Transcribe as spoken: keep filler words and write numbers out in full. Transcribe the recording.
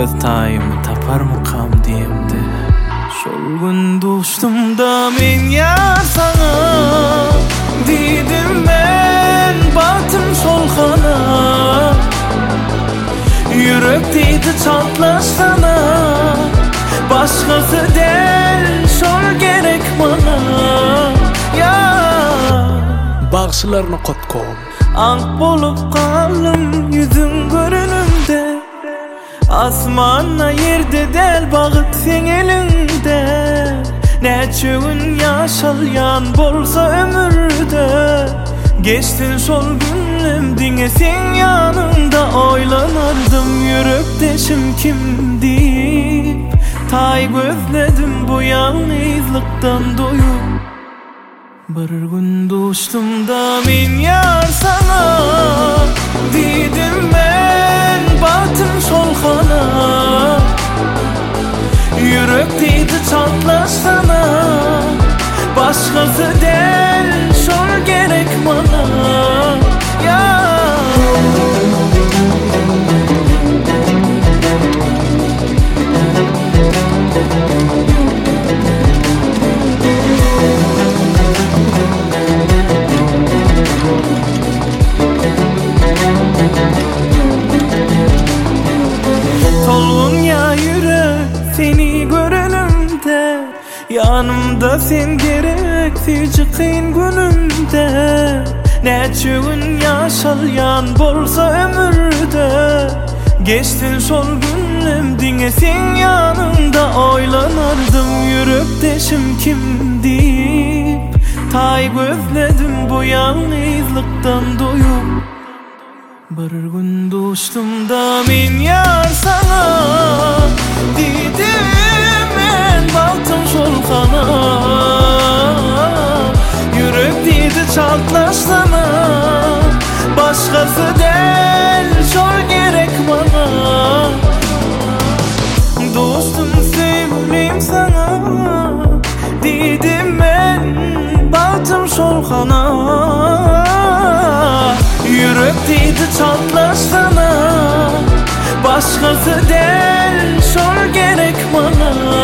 öz taýymy taparmykam diýemdi. Şol gün duşdumda men ýar sana diýdim men batym solhana. Yürek diýdi çatlaşsana, başgasy del şol gerek bana. Ya Bagşylaryny kotkom Ank bolup kalım yüzün görünümde, asmanna yerde del bagyt sen elinde. Neçe gün yaşalyan bolsa ömürde, geçtin sol günüm diňe sen yanında. Oylanardım yürekdeşim kim deyip, tay gözledim bu yalnızlıktan doyup. Bir gün duşdumda men ýar sana diýdim men batym solhana. Yürek diýdi çatlaşsana, başgasy del şol gerek bana. Ya Tolgun ya yürek seni görünümde, yanımda sen gerekti çıkın günümde. Neçe gün yaşalyan bolsa ömürde, geçtin sol günüm diňe sen yanımda. Oylanardım yürekdeşim kim deyip, tay gözledim bu yalnızlıktan doyup. Bir gün duşdumda men ýar sana diýdim men batym solhana. Yürek diýdi çatlaşsana, başgasy del şol gerek bana. Dostum sevgilim sana diýdim men batym solhana. Yürek diýdi çatlaşsana, başgasy del şol gerek bana.